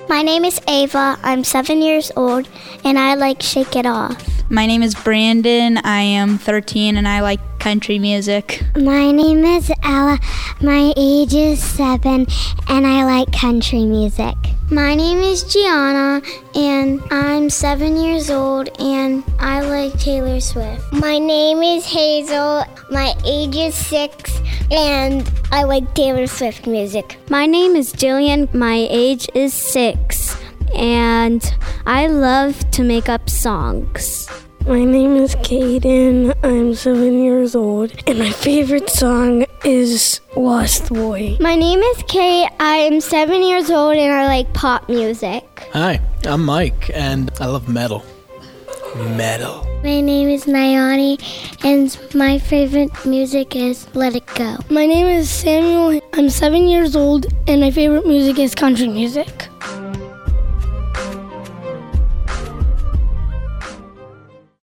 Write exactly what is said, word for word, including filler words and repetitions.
My name is Ava. I'm seven years old, and I like Shake It Off. My name is Brandon. I am thirteen, and I like country music. My name is Ella. My age is seven, and I like country music. My name is Gianna, and I'm seven years old, and I like Taylor Swift. My name is Hazel. My age is six, and I like Taylor Swift music. My name is Jillian. My age is six, and I love to make up songs. My name is Caden. I'm seven years old, and my favorite song is Lost Boy. My name is Kate. I am seven years old, and I like pop music. Hi, I'm Mike, and I love metal. Metal. My name is Nayani, and my favorite music is Let It Go. My name is Samuel. I'm seven years old, and my favorite music is country music.